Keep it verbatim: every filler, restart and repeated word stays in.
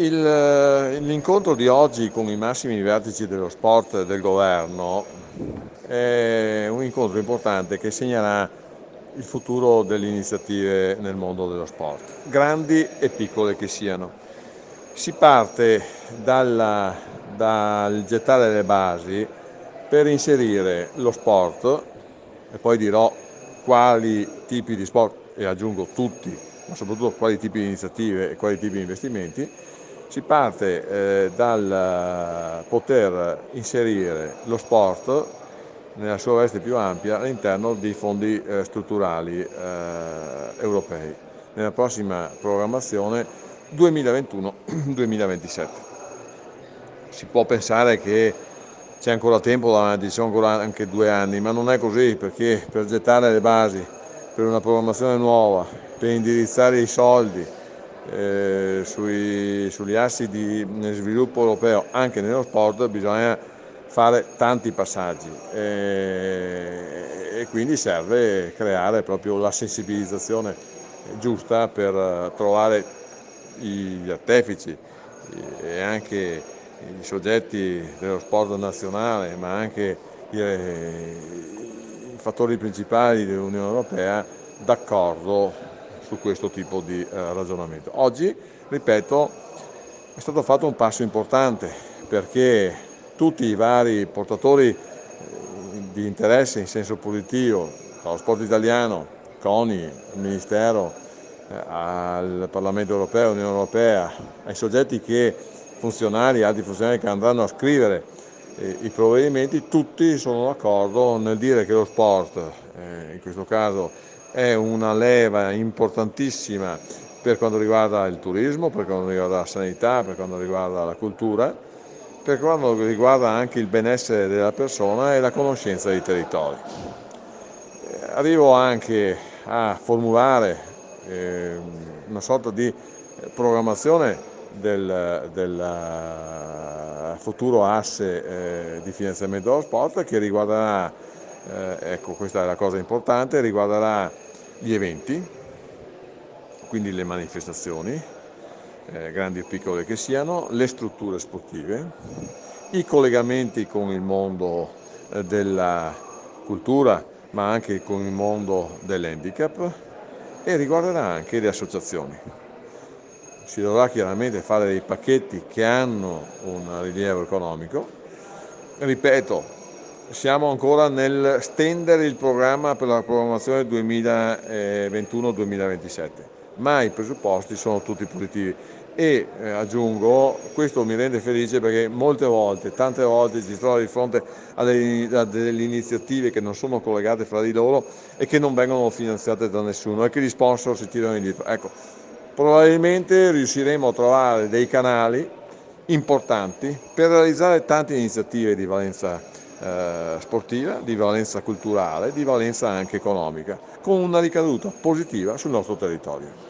Il, eh, l'incontro di oggi con i massimi vertici dello sport e del governo è un incontro importante che segnerà il futuro delle iniziative nel mondo dello sport, grandi e piccole che siano. Si parte dalla- dal gettare le basi per inserire lo sport, e poi dirò quali tipi di sport, e aggiungo tutti, ma soprattutto quali tipi di iniziative e quali tipi di investimenti. Si parte eh, dal poter inserire lo sport nella sua veste più ampia all'interno dei fondi eh, strutturali eh, europei nella prossima programmazione duemilaventuno duemilaventisette. Si può pensare che c'è ancora tempo davanti, ci sono ancora anche due anni, ma non è così, perché per gettare le basi per una programmazione nuova, per indirizzare i soldi eh, sui, sugli assi di sviluppo europeo anche nello sport, bisogna fare tanti passaggi e, e quindi serve creare proprio la sensibilizzazione giusta per trovare gli artefici e anche i soggetti dello sport nazionale, ma anche i, i fattori principali dell'Unione Europea d'accordo su questo tipo di eh, ragionamento. Oggi, ripeto, è stato fatto un passo importante perché tutti i vari portatori eh, di interesse in senso positivo, dallo sport italiano, CONI, il Ministero, eh, al Parlamento europeo, all'Unione Europea, ai soggetti che funzionari, alti funzionari che andranno a scrivere eh, i provvedimenti, tutti sono d'accordo nel dire che lo sport, eh, in questo caso, è una leva importantissima per quanto riguarda il turismo, per quanto riguarda la sanità, per quanto riguarda la cultura, per quanto riguarda anche il benessere della persona e la conoscenza dei territori. Eh, arrivo anche a formulare eh, una sorta di programmazione del, del futuro asse eh, di finanziamento dello sport che riguarderà, eh, ecco questa è la cosa importante, riguarderà gli eventi, quindi le manifestazioni, eh, grandi o piccole che siano, le strutture sportive, i collegamenti con il mondo eh, della cultura, ma anche con il mondo dell'handicap e riguarderà anche le associazioni. Si dovrà chiaramente fare dei pacchetti che hanno un rilievo economico. Ripeto, siamo ancora nel stendere il programma per la programmazione duemilaventuno duemilaventisette, ma i presupposti sono tutti positivi e eh, aggiungo, questo mi rende felice perché molte volte, tante volte ci si trova di fronte a delle, a delle iniziative che non sono collegate fra di loro e che non vengono finanziate da nessuno e che gli sponsor si tirano indietro. Ecco, probabilmente riusciremo a trovare dei canali importanti per realizzare tante iniziative di valenza eh, sportiva, di valenza culturale, di valenza anche economica, con una ricaduta positiva sul nostro territorio.